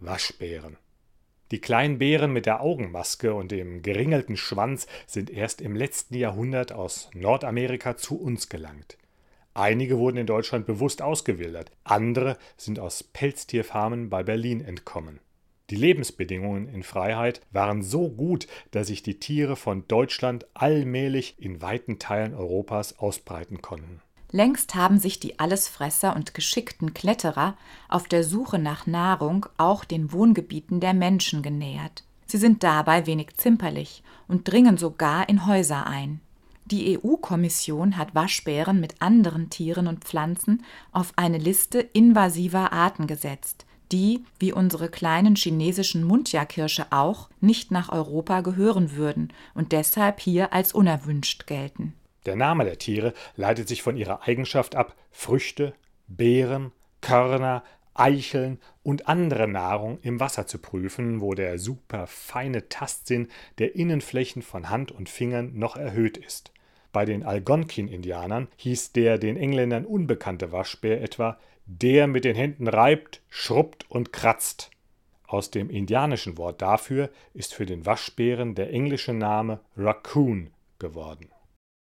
Waschbären. Die kleinen Bären mit der Augenmaske und dem geringelten Schwanz sind erst im letzten Jahrhundert aus Nordamerika zu uns gelangt. Einige wurden in Deutschland bewusst ausgewildert, andere sind aus Pelztierfarmen bei Berlin entkommen. Die Lebensbedingungen in Freiheit waren so gut, dass sich die Tiere von Deutschland allmählich in weiten Teilen Europas ausbreiten konnten. Längst haben sich die Allesfresser und geschickten Kletterer auf der Suche nach Nahrung auch den Wohngebieten der Menschen genähert. Sie sind dabei wenig zimperlich und dringen sogar in Häuser ein. Die EU-Kommission hat Waschbären mit anderen Tieren und Pflanzen auf eine Liste invasiver Arten gesetzt, die, wie unsere kleinen chinesischen Mundja-Kirsche auch, nicht nach Europa gehören würden und deshalb hier als unerwünscht gelten. Der Name der Tiere leitet sich von ihrer Eigenschaft ab, Früchte, Beeren, Körner, Eicheln und andere Nahrung im Wasser zu prüfen, wo der superfeine Tastsinn der Innenflächen von Hand und Fingern noch erhöht ist. Bei den Algonkin-Indianern hieß der den Engländern unbekannte Waschbär etwa der mit den Händen reibt, schrubbt und kratzt. Aus dem indianischen Wort dafür ist für den Waschbären der englische Name Raccoon geworden.